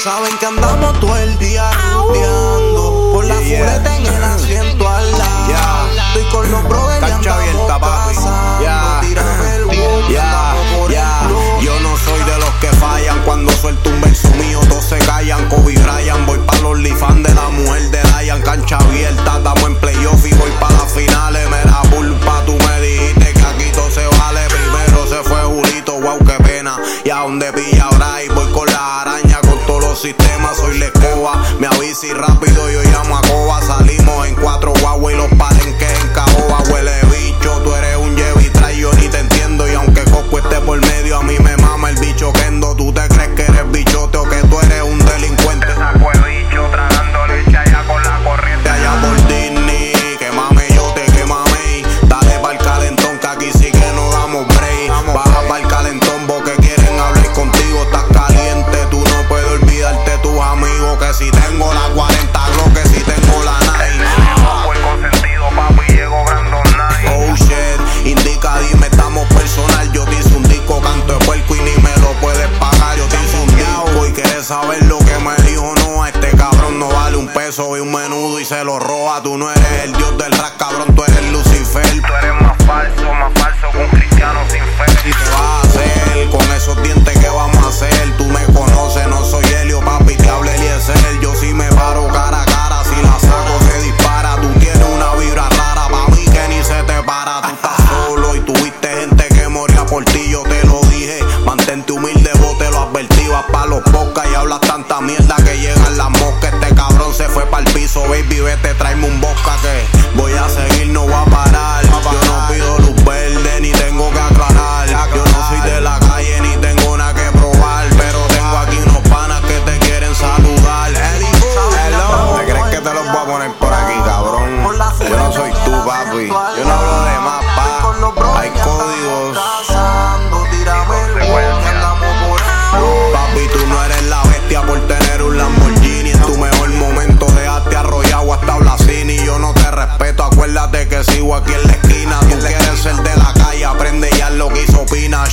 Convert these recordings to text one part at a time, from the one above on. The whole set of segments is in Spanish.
Saben que andamos todo el día ruteando, por la fuleta en el asiento al lado. Estoy con los brothers y Cancha abierta, papi. tírame el Yo no soy de los que fallan. Cuando suelto un verso mío, todos se callan. Kobe Bryant, voy pa' los OnlyFans de la mujer de Ryan. Cancha abierta, estamos en playoff y voy pa' las finales. Mera pulpa, tú me dijiste que aquí todo se vale. Primero se fue Julito, wow, qué pena. Y a donde pilla ahora y voy con la araña, con todos los sistemas, soy la escoba. Me avisa y rápido yo llamo a Coba. Salimos en 4 guagua y los palenques en caoba. Huele bicho, tú eres un Chevy Trail, yo ni te entiendo. Y aunque Coco esté por medio, a mí me mama el bicho Kendo. ¿Tú te crees que eres bichote o que tú eres un delincuente? Te saco el bicho tragando leche allá con la corriente. Allá por Disney, que mame yo te quemame. Dale pa'l calentón que aquí sí que no damos break. Baja pa'l calentón porque quieren hablar contigo. Estás caliente, tú no puedes olvidarte tus amigos. Que si tengo la 40 Glock, que si tengo la Nike. Por consentido, papi, llegó Brandon Knight. Oh shit, indica, dime, estamos personal. Yo te hice un disco, canto de puerco y ni me lo puedes pagar. Yo te hice un disco y quieres saber lo que me dijo. No, este cabrón no vale un peso y un menudo y se lo roba. Tú no eres el dios del rap, cabrón, tú eres Lucifer. Tú eres más falso que un cristiano sin fe. ¿Y qué vas a hacer con esos dientes? ¿Qué vamos a hacer? Tú me conoces, no soy Helio, papi, te hable Eliezer. Yo sí me paro cara a cara, si la saco se dispara. Tú tienes una vibra rara, pa' mí que ni se te para. Tú estás solo y tuviste gente que moría por ti, yo te lo dije. Mantente humilde, vos te lo advertí. Vas pa' los podcasts y hablas tanta mierda que llegan las moscas. Este cabrón se fue pa'l piso, baby, vete, tráeme un vodka que voy a seguir, no voy a parar. Yo no pido luz verde ni tengo que aclarar. Yo no soy de la calle ni tengo nada que probar, pero tengo aquí unos panas que te quieren saludar. Hello. ¿Te crees que te los voy a poner por aquí, cabrón? Yo no soy tú, papi. Yo no hablo de más, pa. Hay códigos. Papi, tú no eres la bestia por tener un Lamborghini. En tu mejor momento dejaste arrollado hasta Blasini. Yo no te respeto, acuérdate que sigo aquí en la esquina. Tú quieres ser de la calle, aprende ya lo que hizo Pina.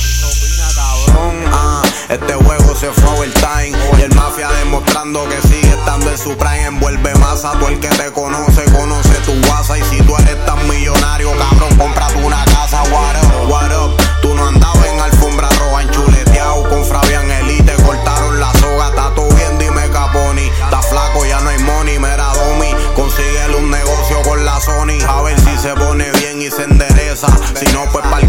Este juego se fue overtime y el mafia demostrando que sigue estando en su prime. Envuelve más a todo el que te conoce, conoce tu WhatsApp. Y si tú eres tan millonario, cabrón, cómprate una casa. What up? Tú no andabas en alfombra roja, enchuleteado con Fabián Elite. Cortaron la soga, está todo bien, dime Caponi. Está flaco, ya no hay money, mera Domi. Consíguele un negocio con la Sony, a ver si se pone bien y se endereza. Si no, pues